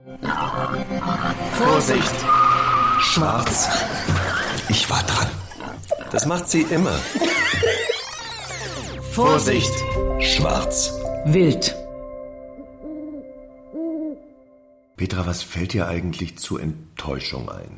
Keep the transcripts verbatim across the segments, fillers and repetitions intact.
Vorsicht! Schwarz. Ich war dran. Das macht sie immer. Vorsicht! Schwarz. Wild. Petra, was fällt dir eigentlich zur Enttäuschung ein?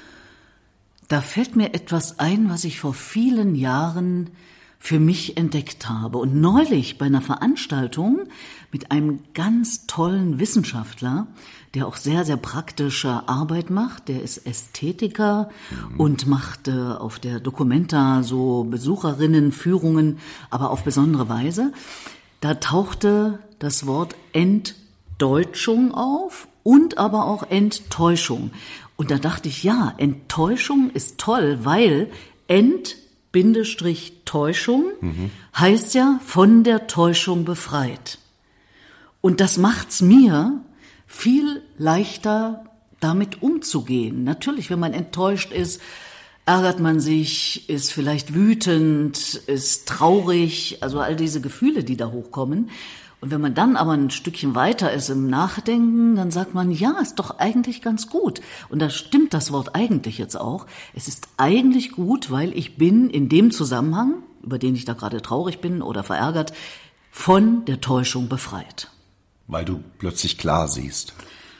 Da fällt mir etwas ein, was ich vor vielen Jahren für mich entdeckt habe. Und neulich bei einer Veranstaltung mit einem ganz tollen Wissenschaftler, der auch sehr, sehr praktische Arbeit macht. Der ist Ästhetiker mhm. und macht äh, auf der Documenta so Besucherinnenführungen, aber auf besondere Weise. Da tauchte das Wort Entdeutschung auf und aber auch Enttäuschung. Und da dachte ich, ja, Enttäuschung ist toll, weil Ent Bindestrich Täuschung mhm. heißt ja von der Täuschung befreit. Und das macht's mir viel leichter, damit umzugehen. Natürlich, wenn man enttäuscht ist, ärgert man sich, ist vielleicht wütend, ist traurig, also all diese Gefühle, die da hochkommen. Und wenn man dann aber ein Stückchen weiter ist im Nachdenken, dann sagt man, ja, ist doch eigentlich ganz gut. Und da stimmt das Wort eigentlich jetzt auch. Es ist eigentlich gut, weil ich bin in dem Zusammenhang, über den ich da gerade traurig bin oder verärgert, von der Täuschung befreit. Weil du plötzlich klar siehst.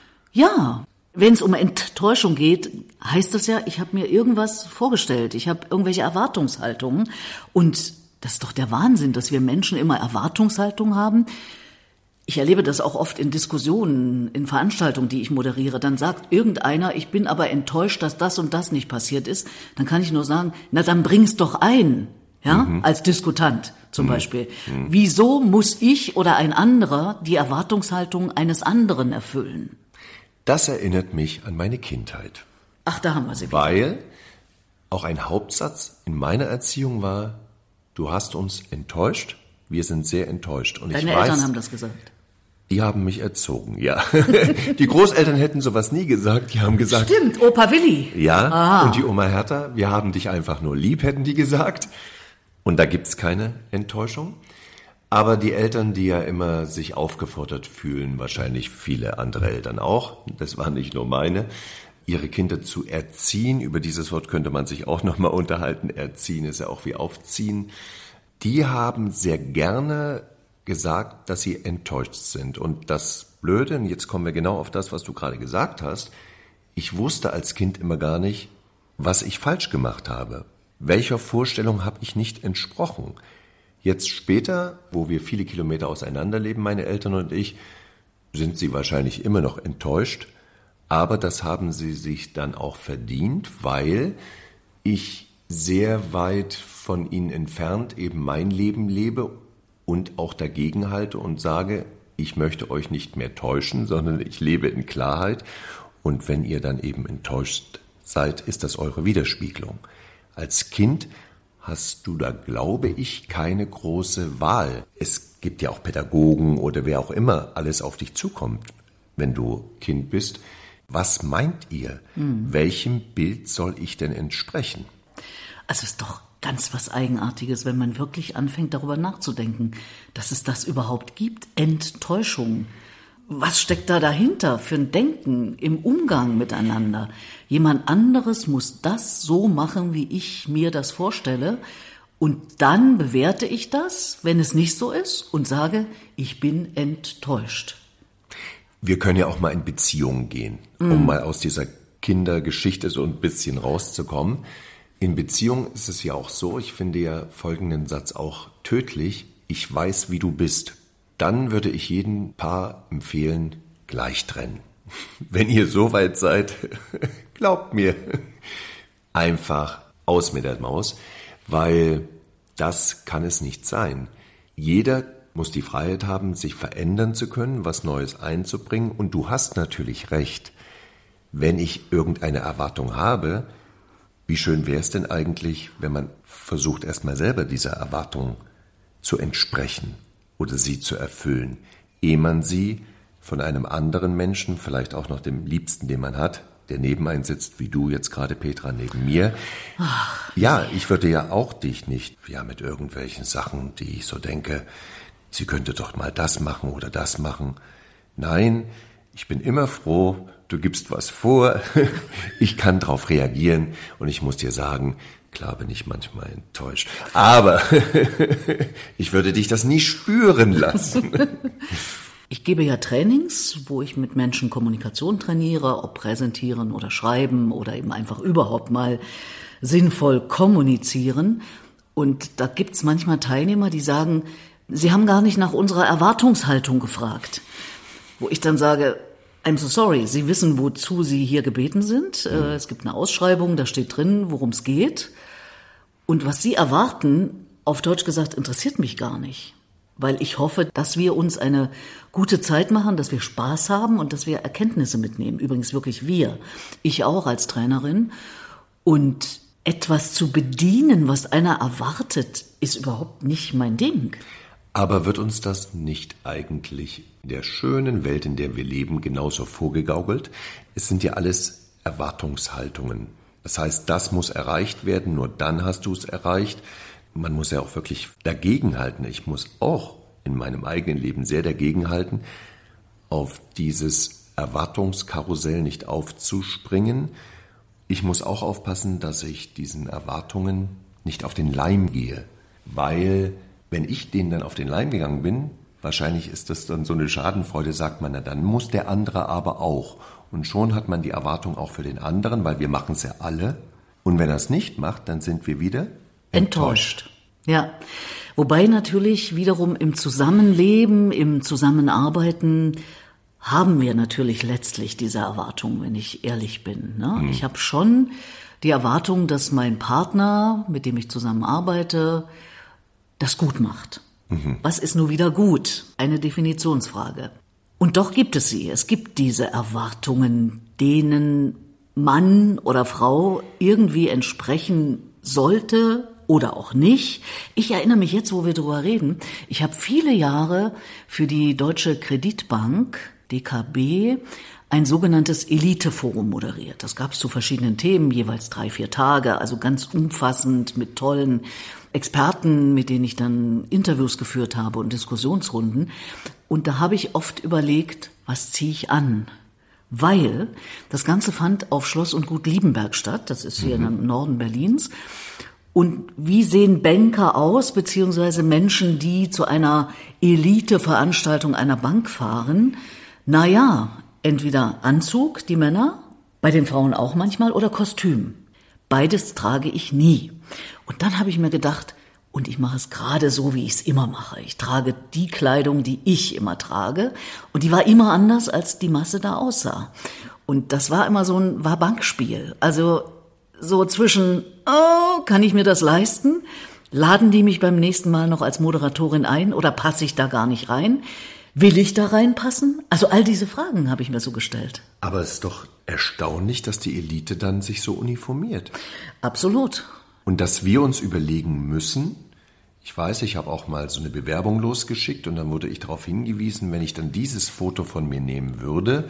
Ja, wenn es um Enttäuschung geht, heißt das ja, ich habe mir irgendwas vorgestellt. Ich habe irgendwelche Erwartungshaltungen und das ist doch der Wahnsinn, dass wir Menschen immer Erwartungshaltung haben. Ich erlebe das auch oft in Diskussionen, in Veranstaltungen, die ich moderiere. Dann sagt irgendeiner, ich bin aber enttäuscht, dass das und das nicht passiert ist. Dann kann ich nur sagen, na dann bring's doch ein, ja, mhm. als Diskutant zum mhm. Beispiel. Mhm. Wieso muss ich oder ein anderer die Erwartungshaltung eines anderen erfüllen? Das erinnert mich an meine Kindheit. Ach, da haben wir sie wieder. Weil auch ein Hauptsatz in meiner Erziehung war, du hast uns enttäuscht, wir sind sehr enttäuscht. Und Deine ich Eltern weiß, haben das gesagt? Die haben mich erzogen, ja. Die Großeltern hätten sowas nie gesagt, die haben gesagt... Stimmt, Opa Willi. Ja, Aha. Und die Oma Hertha, wir haben dich einfach nur lieb, hätten die gesagt. Und da gibt's keine Enttäuschung. Aber die Eltern, die ja immer sich aufgefordert fühlen, wahrscheinlich viele andere Eltern auch, das waren nicht nur meine, ihre Kinder zu erziehen, über dieses Wort könnte man sich auch nochmal unterhalten, erziehen ist ja auch wie aufziehen, die haben sehr gerne gesagt, dass sie enttäuscht sind. Und das Blöde, und jetzt kommen wir genau auf das, was du gerade gesagt hast, ich wusste als Kind immer gar nicht, was ich falsch gemacht habe. Welcher Vorstellung habe ich nicht entsprochen? Jetzt später, wo wir viele Kilometer auseinanderleben, meine Eltern und ich, sind sie wahrscheinlich immer noch enttäuscht, aber das haben sie sich dann auch verdient, weil ich sehr weit von ihnen entfernt eben mein Leben lebe und auch dagegen halte und sage, ich möchte euch nicht mehr täuschen, sondern ich lebe in Klarheit. Und wenn ihr dann eben enttäuscht seid, ist das eure Widerspiegelung. Als Kind hast du da, glaube ich, keine große Wahl. Es gibt ja auch Pädagogen oder wer auch immer alles auf dich zukommt, wenn du Kind bist. Was meint ihr? Hm. Welchem Bild soll ich denn entsprechen? Also es ist doch ganz was Eigenartiges, wenn man wirklich anfängt, darüber nachzudenken, dass es das überhaupt gibt. Enttäuschung. Was steckt da dahinter für ein Denken im Umgang miteinander? Jemand anderes muss das so machen, wie ich mir das vorstelle. Und dann bewerte ich das, wenn es nicht so ist, und sage, ich bin enttäuscht. Wir können ja auch mal in Beziehungen gehen, mm. um mal aus dieser Kindergeschichte so ein bisschen rauszukommen. In Beziehungen ist es ja auch so, ich finde ja folgenden Satz auch tödlich, ich weiß, wie du bist. Dann würde ich jedem Paar empfehlen, gleich trennen. Wenn ihr so weit seid, glaubt mir, einfach aus mit der Maus, weil das kann es nicht sein. Jeder muss die Freiheit haben, sich verändern zu können, was Neues einzubringen. Und du hast natürlich recht, wenn ich irgendeine Erwartung habe, wie schön wäre es denn eigentlich, wenn man versucht, erstmal selber dieser Erwartung zu entsprechen oder sie zu erfüllen, ehe man sie von einem anderen Menschen, vielleicht auch noch dem Liebsten, den man hat, der neben einem sitzt, wie du jetzt gerade, Petra, neben mir. Ach, ja, ich würde ja auch dich nicht ja mit irgendwelchen Sachen, die ich so denke, sie könnte doch mal das machen oder das machen. Nein, Ich bin immer froh, du gibst was vor, ich kann darauf reagieren und ich muss dir sagen, klar bin ich manchmal enttäuscht, aber ich würde dich das nie spüren lassen. Ich gebe ja Trainings, wo ich mit Menschen Kommunikation trainiere, ob präsentieren oder schreiben oder eben einfach überhaupt mal sinnvoll kommunizieren. Und da gibt's manchmal Teilnehmer, die sagen, sie haben gar nicht nach unserer Erwartungshaltung gefragt. Wo ich dann sage, I'm so sorry, Sie wissen, wozu Sie hier gebeten sind. Mhm. Es gibt eine Ausschreibung, da steht drin, worum es geht. Und was Sie erwarten, auf Deutsch gesagt, interessiert mich gar nicht. Weil ich hoffe, dass wir uns eine gute Zeit machen, dass wir Spaß haben und dass wir Erkenntnisse mitnehmen. Übrigens wirklich wir. Ich auch als Trainerin. Und etwas zu bedienen, was einer erwartet, ist überhaupt nicht mein Ding. Aber wird uns das nicht eigentlich in der schönen Welt, in der wir leben, genauso vorgegaukelt? Es sind ja alles Erwartungshaltungen. Das heißt, das muss erreicht werden, nur dann hast du es erreicht. Man muss ja auch wirklich dagegenhalten. Ich muss auch in meinem eigenen Leben sehr dagegenhalten, auf dieses Erwartungskarussell nicht aufzuspringen. Ich muss auch aufpassen, dass ich diesen Erwartungen nicht auf den Leim gehe, weil wenn ich denen dann auf den Leim gegangen bin, wahrscheinlich ist das dann so eine Schadenfreude, sagt man, na dann muss der andere aber auch. Und schon hat man die Erwartung auch für den anderen, weil wir machen es ja alle. Und wenn er es nicht macht, dann sind wir wieder enttäuscht. Ja, wobei natürlich wiederum im Zusammenleben, im Zusammenarbeiten haben wir natürlich letztlich diese Erwartung, wenn ich ehrlich bin. Ne? Hm. Ich habe schon die Erwartung, dass mein Partner, mit dem ich zusammenarbeite, das gut macht. Mhm. Was ist nun wieder gut? Eine Definitionsfrage. Und doch gibt es sie. Es gibt diese Erwartungen, denen Mann oder Frau irgendwie entsprechen sollte oder auch nicht. Ich erinnere mich jetzt, wo wir drüber reden, ich habe viele Jahre für die Deutsche Kreditbank, D K B, ein sogenanntes Eliteforum moderiert. Das gab es zu verschiedenen Themen, jeweils drei, vier Tage, also ganz umfassend mit tollen Experten, mit denen ich dann Interviews geführt habe und Diskussionsrunden. Und da habe ich oft überlegt, was ziehe ich an? Weil das Ganze fand auf Schloss und Gut Liebenberg statt, das ist hier mhm. im Norden Berlins. Und wie sehen Banker aus, beziehungsweise Menschen, die zu einer Elite-Veranstaltung einer Bank fahren? Naja, entweder Anzug, die Männer, bei den Frauen auch manchmal, oder Kostüm. Beides trage ich nie. Und dann habe ich mir gedacht, und ich mache es gerade so, wie ich es immer mache. Ich trage die Kleidung, die ich immer trage. Und die war immer anders, als die Masse da aussah. Und das war immer so ein war Bankspiel. Also so zwischen, oh, kann ich mir das leisten? Laden die mich beim nächsten Mal noch als Moderatorin ein oder passe ich da gar nicht rein? Will ich da reinpassen? Also all diese Fragen habe ich mir so gestellt. Aber es ist doch erstaunlich, dass die Elite dann sich so uniformiert. Absolut. Und dass wir uns überlegen müssen, ich weiß, ich habe auch mal so eine Bewerbung losgeschickt und dann wurde ich darauf hingewiesen, wenn ich dann dieses Foto von mir nehmen würde,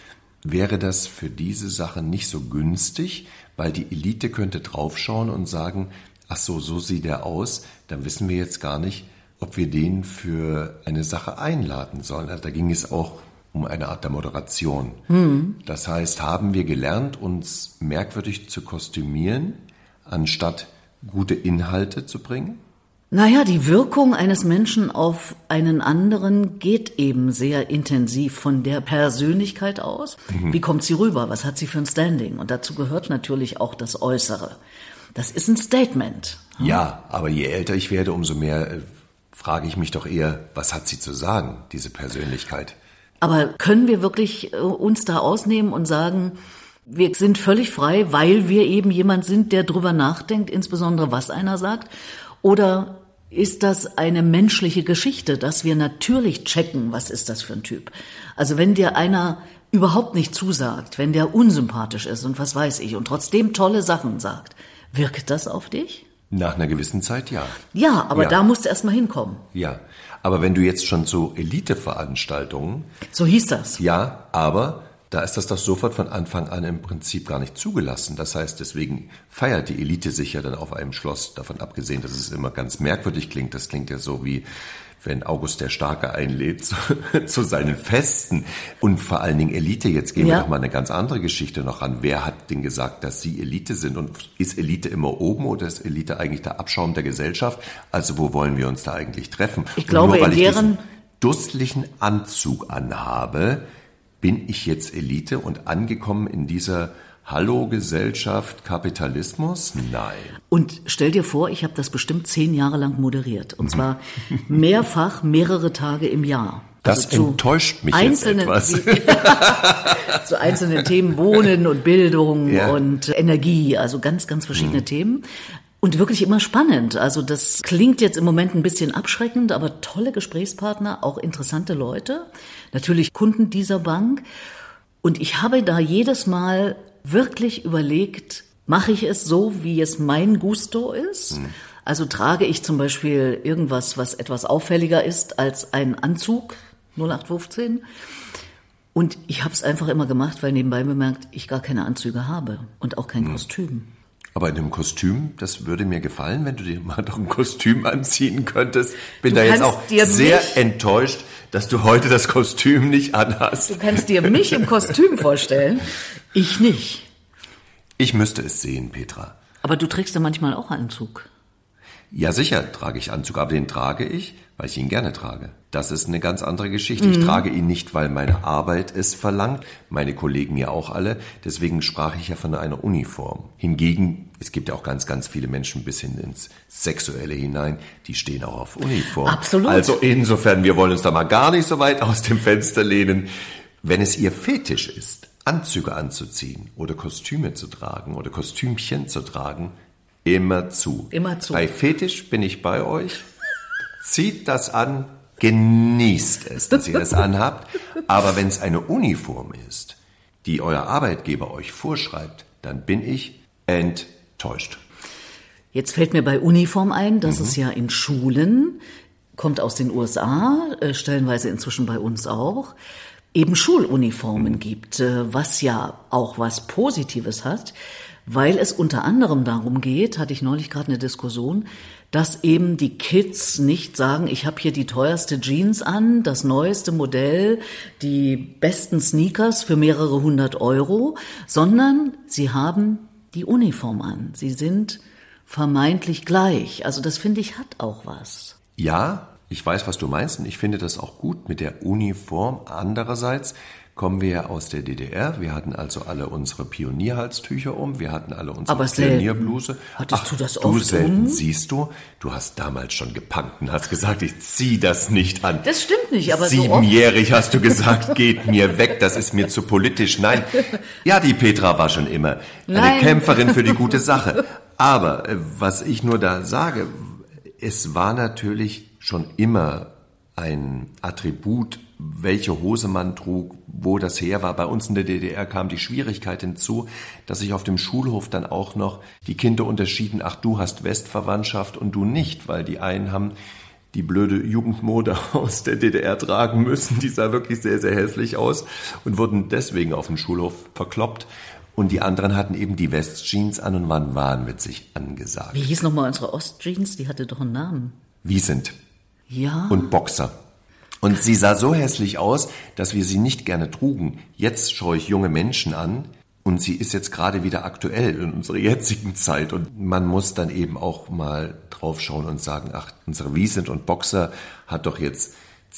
wäre das für diese Sache nicht so günstig, weil die Elite könnte draufschauen und sagen, ach so, so sieht er aus, dann wissen wir jetzt gar nicht, ob wir den für eine Sache einladen sollen. Also da ging es auch um eine Art der Moderation. Hm. Das heißt, haben wir gelernt, uns merkwürdig zu kostümieren, anstatt gute Inhalte zu bringen? Naja, die Wirkung eines Menschen auf einen anderen geht eben sehr intensiv von der Persönlichkeit aus. Mhm. Wie kommt sie rüber? Was hat sie für ein Standing? Und dazu gehört natürlich auch das Äußere. Das ist ein Statement. Hm? Ja, aber je älter ich werde, umso mehr äh, frage ich mich doch eher, was hat sie zu sagen, diese Persönlichkeit? Aber können wir wirklich äh, uns da ausnehmen und sagen, wir sind völlig frei, weil wir eben jemand sind, der drüber nachdenkt, insbesondere was einer sagt? Oder ist das eine menschliche Geschichte, dass wir natürlich checken, was ist das für ein Typ? Also wenn dir einer überhaupt nicht zusagt, wenn der unsympathisch ist und was weiß ich und trotzdem tolle Sachen sagt, wirkt das auf dich? Nach einer gewissen Zeit ja. Ja, aber ja. Da musst du erst mal hinkommen. Ja, aber wenn du jetzt schon zu Eliteveranstaltungen... So hieß das. Ja, aber... Da ist das doch sofort von Anfang an im Prinzip gar nicht zugelassen. Das heißt, deswegen feiert die Elite sich ja dann auf einem Schloss, davon abgesehen, dass es immer ganz merkwürdig klingt. Das klingt ja so wie, wenn August der Starke einlädt zu, zu seinen Festen. Und vor allen Dingen Elite, jetzt gehen ja. wir doch mal eine ganz andere Geschichte noch ran. Wer hat denn gesagt, dass sie Elite sind? Und ist Elite immer oben oder ist Elite eigentlich der Abschaum der Gesellschaft? Also wo wollen wir uns da eigentlich treffen? Ich glaube, nur weil in ich deren... diesen dusseligen Anzug anhabe, bin ich jetzt Elite und angekommen in dieser Hallo-Gesellschaft, Kapitalismus? Nein. Und stell dir vor, ich habe das bestimmt zehn Jahre lang moderiert. Und zwar mehrfach, mehrere Tage im Jahr. Das also enttäuscht mich jetzt etwas. Zu einzelnen Themen, Wohnen und Bildung ja. und Energie, also ganz, ganz verschiedene hm. Themen. Und wirklich immer spannend. Also das klingt jetzt im Moment ein bisschen abschreckend, aber tolle Gesprächspartner, auch interessante Leute. Natürlich Kunden dieser Bank. Und ich habe da jedes Mal wirklich überlegt, mache ich es so, wie es mein Gusto ist? Mhm. Also trage ich zum Beispiel irgendwas, was etwas auffälliger ist als ein Anzug, null acht fünfzehn. Und ich habe es einfach immer gemacht, weil nebenbei bemerkt, ich gar keine Anzüge habe und auch kein mhm. Kostüm. Aber in einem Kostüm, das würde mir gefallen, wenn du dir mal doch ein Kostüm anziehen könntest. Bin du da jetzt auch sehr mich, enttäuscht, dass du heute das Kostüm nicht anhast. Du kannst dir mich im Kostüm vorstellen, ich nicht. Ich müsste es sehen, Petra. Aber du trägst ja manchmal auch Anzug. Ja, sicher trage ich Anzug, aber den trage ich, weil ich ihn gerne trage. Das ist eine ganz andere Geschichte. Mhm. Ich trage ihn nicht, weil meine Arbeit es verlangt, meine Kollegen ja auch alle. Deswegen sprach ich ja von einer Uniform. Hingegen, es gibt ja auch ganz, ganz viele Menschen bis hin ins Sexuelle hinein, die stehen auch auf Uniform. Absolut. Also insofern, wir wollen uns da mal gar nicht so weit aus dem Fenster lehnen. Wenn es ihr Fetisch ist, Anzüge anzuziehen oder Kostüme zu tragen oder Kostümchen zu tragen, immer zu. Immer zu. Bei Fetisch bin ich bei euch. Zieht das an, genießt es, dass ihr das anhabt. Aber wenn es eine Uniform ist, die euer Arbeitgeber euch vorschreibt, dann bin ich enttäuscht. Jetzt fällt mir bei Uniform ein, dass mhm. es ja in Schulen, kommt aus den U S A, äh, stellenweise inzwischen bei uns auch, eben Schuluniformen mhm. gibt, äh, was ja auch was Positives hat. Weil es unter anderem darum geht, hatte ich neulich gerade eine Diskussion, dass eben die Kids nicht sagen, ich habe hier die teuerste Jeans an, das neueste Modell, die besten Sneakers für mehrere hundert Euro, sondern sie haben die Uniform an. Sie sind vermeintlich gleich. Also das, finde ich, hat auch was. Ja, ich weiß, was du meinst und ich finde das auch gut mit der Uniform. Andererseits kommen wir ja aus der D D R. Wir hatten also alle unsere Pionierhalstücher um. Wir hatten alle unsere Aber Pionierbluse. Hattest Ach, du das du oft selten, um? Siehst du, du hast damals schon gepunkt und hast gesagt, ich zieh das nicht an. Das stimmt nicht, aber Siebenjährig so oft. Hast du gesagt, geht mir weg, das ist mir zu politisch. Nein, ja, die Petra war schon immer eine Nein. Kämpferin für die gute Sache. Aber äh, was ich nur da sage, es war natürlich schon immer ein Attribut, welche Hose man trug, wo das her war. Bei uns in der D D R kam die Schwierigkeit hinzu, dass sich auf dem Schulhof dann auch noch die Kinder unterschieden, ach, du hast Westverwandtschaft und du nicht, weil die einen haben die blöde Jugendmode aus der D D R tragen müssen, die sah wirklich sehr, sehr hässlich aus und wurden deswegen auf dem Schulhof verkloppt. Und die anderen hatten eben die Westjeans an und waren wahnwitzig angesagt. Wie hieß nochmal unsere Ostjeans? Die hatte doch einen Namen. Wiesent. Ja. Und Boxer. Und sie sah so hässlich aus, dass wir sie nicht gerne trugen. Jetzt schaue ich junge Menschen an und sie ist jetzt gerade wieder aktuell in unserer jetzigen Zeit. Und man muss dann eben auch mal drauf schauen und sagen, ach, unsere Wiesent und Boxer hat doch jetzt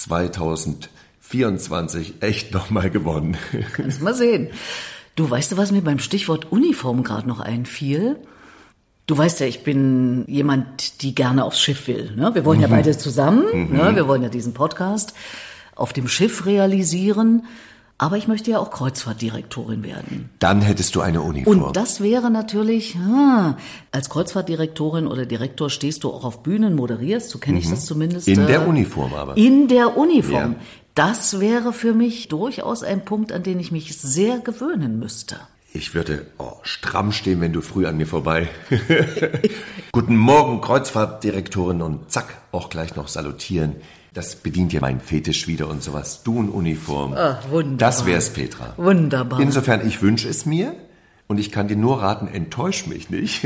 zwanzig vierundzwanzig echt nochmal gewonnen. Kannst mal sehen. Du, weißt du, was mir beim Stichwort Uniform gerade noch einfiel? Du weißt ja, ich bin jemand, die gerne aufs Schiff will. Ne? Wir wollen mhm. ja beide zusammen, mhm. ne? Wir wollen ja diesen Podcast auf dem Schiff realisieren. Aber ich möchte ja auch Kreuzfahrtdirektorin werden. Dann hättest du eine Uniform. Und das wäre natürlich, ah, als Kreuzfahrtdirektorin oder Direktor stehst du auch auf Bühnen, moderierst, so kenne mhm. ich das zumindest. In der Uniform aber. In der Uniform. Ja. Das wäre für mich durchaus ein Punkt, an den ich mich sehr gewöhnen müsste. Ich würde oh, stramm stehen, wenn du früh an mir vorbei. Guten Morgen, Kreuzfahrtdirektorin, und zack, auch gleich noch salutieren. Das bedient ja meinen Fetisch wieder und sowas. Du in Uniform. Ach, wunderbar. Das wär's, Petra. Wunderbar. Insofern, ich wünsche es mir und ich kann dir nur raten, enttäusch mich nicht.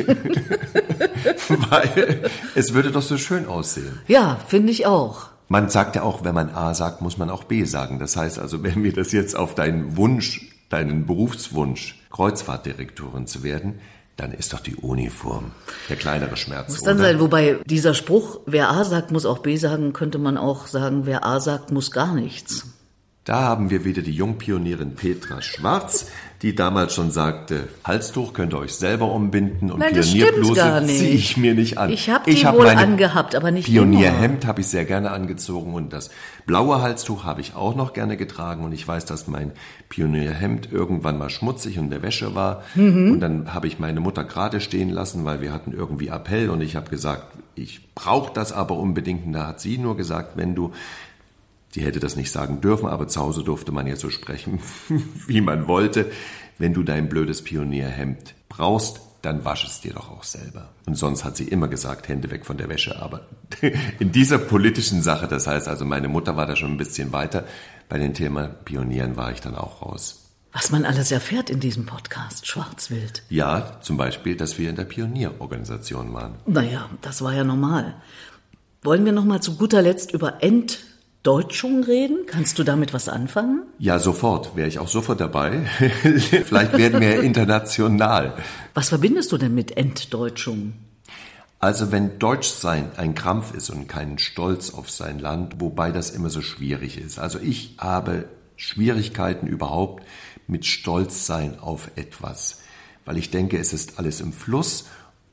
Weil es würde doch so schön aussehen. Ja, finde ich auch. Man sagt ja auch, wenn man A sagt, muss man auch B sagen. Das heißt also, wenn wir das jetzt auf deinen Wunsch, deinen Berufswunsch, Kreuzfahrtdirektorin zu werden, dann ist doch die Uniform der kleinere Schmerz. Muss dann oder? sein, wobei dieser Spruch, wer A sagt, muss auch B sagen, könnte man auch sagen, wer A sagt, muss gar nichts. Da haben wir wieder die Jungpionierin Petra Schwarz, die damals schon sagte, Halstuch könnt ihr euch selber umbinden und Nein, das stimmt Pionierbluse gar nicht. ziehe ich mir nicht an. Ich habe die hab wohl meine angehabt, aber nicht Pionierhemd habe ich sehr gerne angezogen und das blaue Halstuch habe ich auch noch gerne getragen und ich weiß, dass mein Pionierhemd irgendwann mal schmutzig und in der Wäsche war mhm. und dann habe ich meine Mutter gerade stehen lassen, weil wir hatten irgendwie Appell und ich habe gesagt, ich brauche das aber unbedingt und da hat sie nur gesagt, wenn du die hätte das nicht sagen dürfen, aber zu Hause durfte man ja so sprechen, wie man wollte. Wenn du dein blödes Pionierhemd brauchst, dann wasch es dir doch auch selber. Und sonst hat sie immer gesagt, Hände weg von der Wäsche. Aber in dieser politischen Sache, das heißt also, meine Mutter war da schon ein bisschen weiter. Bei dem Thema Pionieren war ich dann auch raus. Was man alles erfährt in diesem Podcast, Schwarzwild. Ja, zum Beispiel, dass wir in der Pionierorganisation waren. Naja, das war ja normal. Wollen wir noch mal zu guter Letzt über Ent Deutschung reden? Kannst du damit was anfangen? Ja, sofort. Wäre ich auch sofort dabei. Vielleicht werden wir international. Was verbindest du denn mit Entdeutschung? Also wenn Deutschsein ein Krampf ist und kein Stolz auf sein Land, wobei das immer so schwierig ist. Also ich habe Schwierigkeiten überhaupt mit Stolzsein auf etwas, weil ich denke, es ist alles im Fluss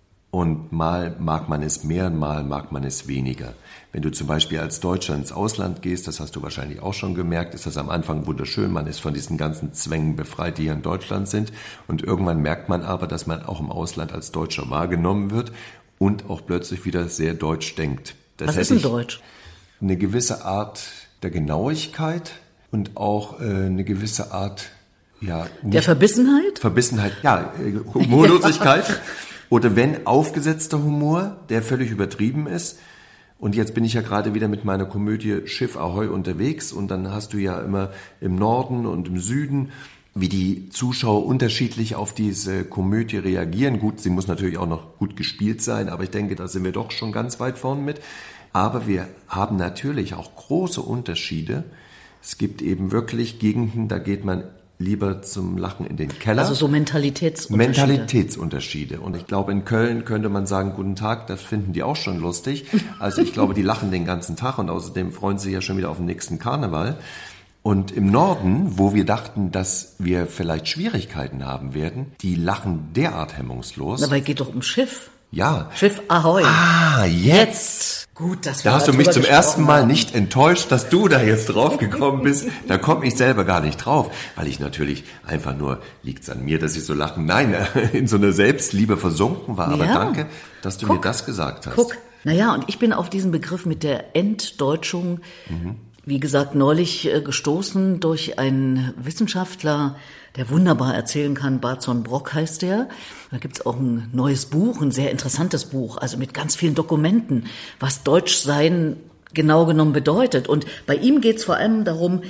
und mal mag man es mehr, mal mag man es weniger. Wenn du zum Beispiel als Deutscher ins Ausland gehst, das hast du wahrscheinlich auch schon gemerkt, ist das am Anfang wunderschön. Man ist von diesen ganzen Zwängen befreit, die hier in Deutschland sind. Und irgendwann merkt man aber, dass man auch im Ausland als Deutscher wahrgenommen wird und auch plötzlich wieder sehr deutsch denkt. Das Was ist denn Deutsch? Eine gewisse Art der Genauigkeit und auch äh, eine gewisse Art, ja... Der Verbissenheit? Verbissenheit, ja, äh, Humorlosigkeit. Ja. Oder wenn aufgesetzter Humor, der völlig übertrieben ist. Und jetzt bin ich ja gerade wieder mit meiner Komödie Schiff Ahoi unterwegs und dann hast du ja immer im Norden und im Süden, wie die Zuschauer unterschiedlich auf diese Komödie reagieren. Gut, sie muss natürlich auch noch gut gespielt sein, aber ich denke, da sind wir doch schon ganz weit vorn mit. Aber wir haben natürlich auch große Unterschiede. Es gibt eben wirklich Gegenden, da geht man lieber zum Lachen in den Keller. Also so Mentalitätsunterschiede. Mentalitätsunterschiede. Und ich glaube, in Köln könnte man sagen, guten Tag, das finden die auch schon lustig. Also ich glaube, die lachen den ganzen Tag und außerdem freuen sie sich ja schon wieder auf den nächsten Karneval. Und im Norden, wo wir dachten, dass wir vielleicht Schwierigkeiten haben werden, die lachen derart hemmungslos. Aber es geht doch um Schiff. Ja. Schiff Ahoi. Ah, jetzt. Gut, das war Da hast du mich zum ersten Mal nicht enttäuscht, dass du da jetzt drauf gekommen bist. Da komme ich selber gar nicht drauf, weil ich natürlich einfach nur, liegt's an mir, dass ich so lachen, nein, in so eine Selbstliebe versunken war. Aber ja. Danke, dass du Guck, mir das gesagt hast. Guck, naja, und ich bin auf diesen Begriff mit der Entdeutschung, mhm. wie gesagt, neulich gestoßen durch einen Wissenschaftler, der wunderbar erzählen kann. Barton Brock heißt der. Da gibt's auch ein neues Buch, ein sehr interessantes Buch, also mit ganz vielen Dokumenten, was Deutschsein genau genommen bedeutet. Und bei ihm geht's vor allem darum,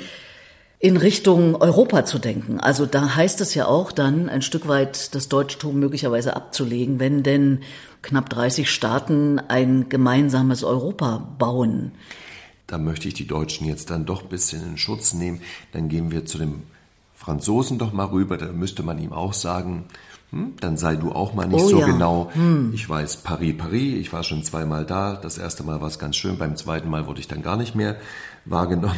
in Richtung Europa zu denken. Also da heißt es ja auch dann, ein Stück weit das Deutschtum möglicherweise abzulegen, wenn denn knapp dreißig Staaten ein gemeinsames Europa bauen. Da möchte ich die Deutschen jetzt dann doch ein bisschen in Schutz nehmen. Dann gehen wir zu dem Franzosen doch mal rüber, da müsste man ihm auch sagen, hm, dann sei du auch mal nicht oh, so ja. genau. Hm. Ich weiß, Paris, Paris, ich war schon zweimal da, das erste Mal war es ganz schön, beim zweiten Mal wurde ich dann gar nicht mehr wahrgenommen.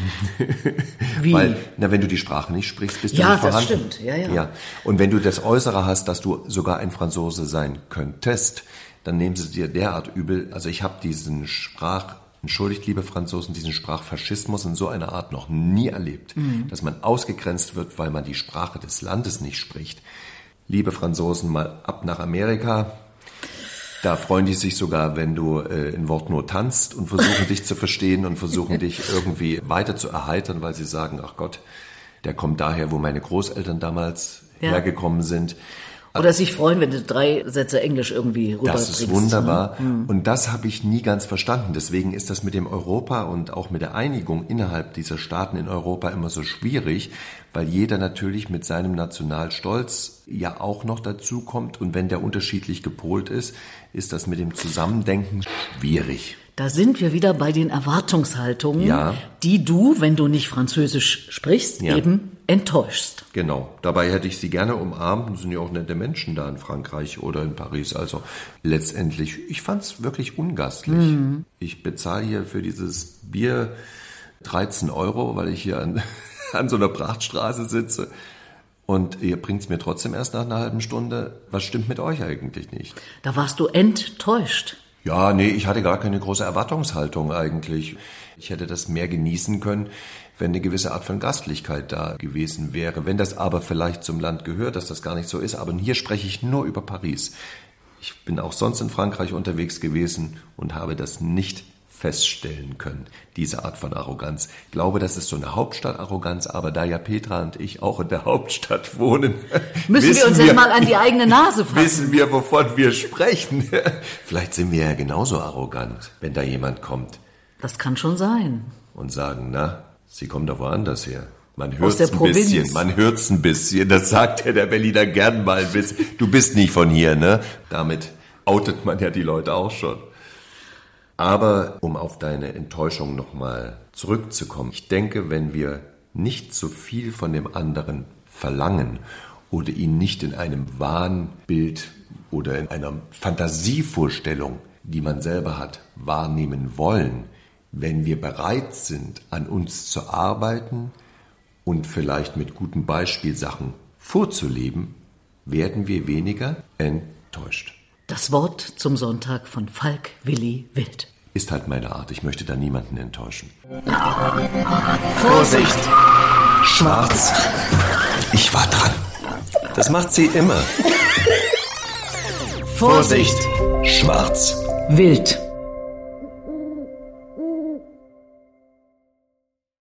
Wie? Weil, na, wenn du die Sprache nicht sprichst, bist ja, du nicht vorhanden. Ja, das stimmt. Ja, ja. ja. Und wenn du das Äußere hast, dass du sogar ein Franzose sein könntest, dann nehmen sie dir derart übel. Also ich habe diesen Sprach Entschuldigt, liebe Franzosen, diesen Sprachfaschismus in so einer Art noch nie erlebt, mhm. dass man ausgegrenzt wird, weil man die Sprache des Landes nicht spricht. Liebe Franzosen, mal ab nach Amerika. Da freuen die sich sogar, wenn du äh, in Wortnot tanzt und versuchen dich zu verstehen und versuchen dich irgendwie weiter zu erheitern, weil sie sagen, ach Gott, der kommt daher, wo meine Großeltern damals ja. hergekommen sind. Oder sich freuen, wenn du drei Sätze Englisch irgendwie rüberbringst. Das ist wunderbar. Ne? Und das habe ich nie ganz verstanden. Deswegen ist das mit dem Europa und auch mit der Einigung innerhalb dieser Staaten in Europa immer so schwierig, weil jeder natürlich mit seinem Nationalstolz ja auch noch dazu kommt. Und wenn der unterschiedlich gepolt ist, ist das mit dem Zusammendenken schwierig. Da sind wir wieder bei den Erwartungshaltungen, ja. die du, wenn du nicht Französisch sprichst, ja. eben enttäuschst. Genau. Dabei hätte ich sie gerne umarmt. Es sind ja auch nette Menschen da in Frankreich oder in Paris. Also letztendlich, ich fand es wirklich ungastlich. Mhm. Ich bezahle hier für dieses Bier dreizehn Euro, weil ich hier an, an so einer Prachtstraße sitze. Und ihr bringt es mir trotzdem erst nach einer halben Stunde. Was stimmt mit euch eigentlich nicht? Da warst du enttäuscht. Ja, nee, ich hatte gar keine große Erwartungshaltung eigentlich. Ich hätte das mehr genießen können, wenn eine gewisse Art von Gastlichkeit da gewesen wäre. Wenn das aber vielleicht zum Land gehört, dass das gar nicht so ist. Aber hier spreche ich nur über Paris. Ich bin auch sonst in Frankreich unterwegs gewesen und habe das nicht feststellen können, diese Art von Arroganz. Ich glaube, das ist so eine Hauptstadtarroganz, aber da ja Petra und ich auch in der Hauptstadt wohnen, müssen wir uns jetzt mal an die eigene Nase fassen. Wissen wir, wovon wir sprechen. Vielleicht sind wir ja genauso arrogant, wenn da jemand kommt. Das kann schon sein. Und sagen, na, sie kommen doch woanders her. Man hört's Aus der ein Provinz. bisschen, man hört's ein bisschen. Das sagt ja der Berliner gern mal ein bisschen. Du bist nicht von hier, ne? Damit outet man ja die Leute auch schon. Aber um auf deine Enttäuschung nochmal zurückzukommen, ich denke, wenn wir nicht so viel von dem anderen verlangen oder ihn nicht in einem Wahnbild oder in einer Fantasievorstellung, die man selber hat, wahrnehmen wollen, wenn wir bereit sind, an uns zu arbeiten und vielleicht mit gutem Beispiel Sachen vorzuleben, werden wir weniger enttäuscht. Das Wort zum Sonntag von Falk Willi Wild. Ist halt meine Art. Ich möchte da niemanden enttäuschen. Vorsicht! Schwarz! Ich war dran. Das macht sie immer. Vorsicht! Schwarz! Wild!